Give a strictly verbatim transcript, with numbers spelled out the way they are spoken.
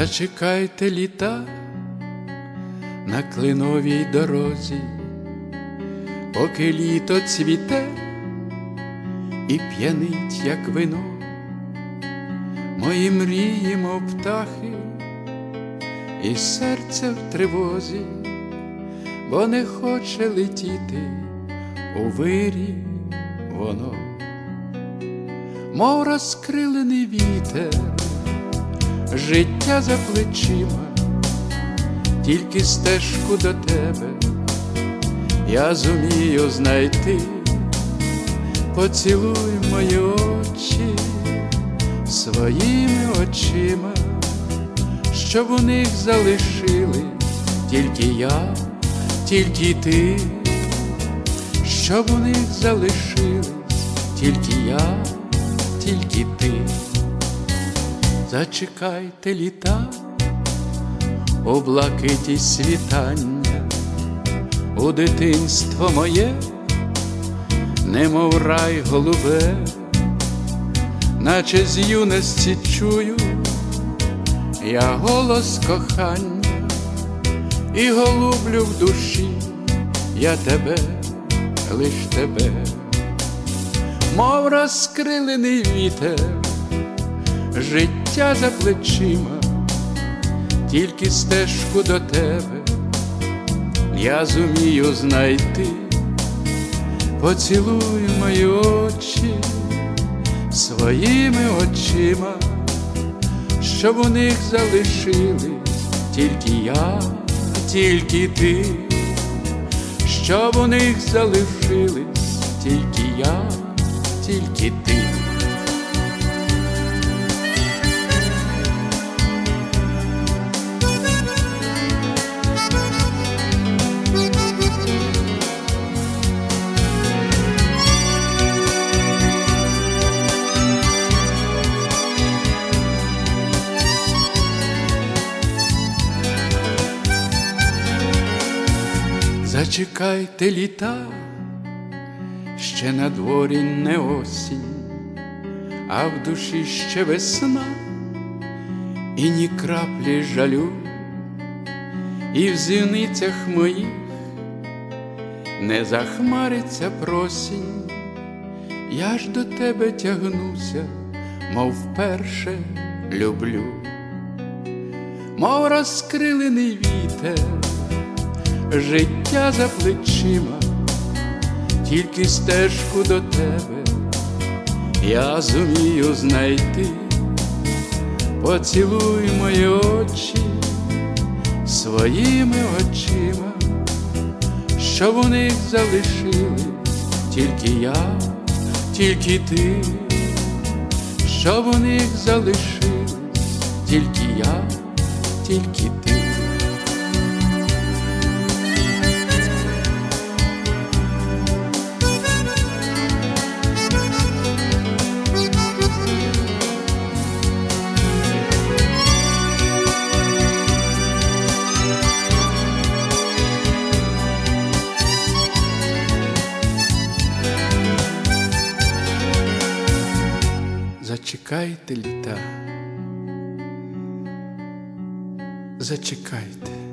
Зачекайте літа на клиновій дорозі, поки літо цвіте і п'янить, як вино. Мої мрії, мов птахи, і серце в тривозі, бо не хоче летіти у вирі воно. Мов розкрилений вітер, життя за плечима, тільки стежку до тебе я зумію знайти. Поцілуй мої очі своїми очима, щоб у них залишились тільки я, тільки ти, щоб у них залишились тільки я, тільки ти. Зачекайте літа у блакиті світання, у дитинство моє, немов рай голубе, наче з юності чую я голос кохання, і голублю в душі я тебе, лиш тебе. Мов розкрилений вітер, життя за плечима, тільки стежку до тебе я зумію знайти. Поцілуй мої очі своїми очима, щоб у них залишились тільки я, тільки ти, щоб у них залишились тільки я, тільки ти. Зачекайте літа, ще на дворі не осінь, а в душі ще весна, і ні краплі жалю, і в зіницях моїх не захмариться просінь. Я ж до тебе тягнуся, мов вперше люблю. Мов розкрилений вітер, життя за плечима, тільки стежку до тебе я зумію знайти. Поцілуй мої очі своїми очима, щоб у них залишились тільки я, тільки ти, щоб у них залишились тільки я, тільки ти. Зачекайте літа, зачекайте.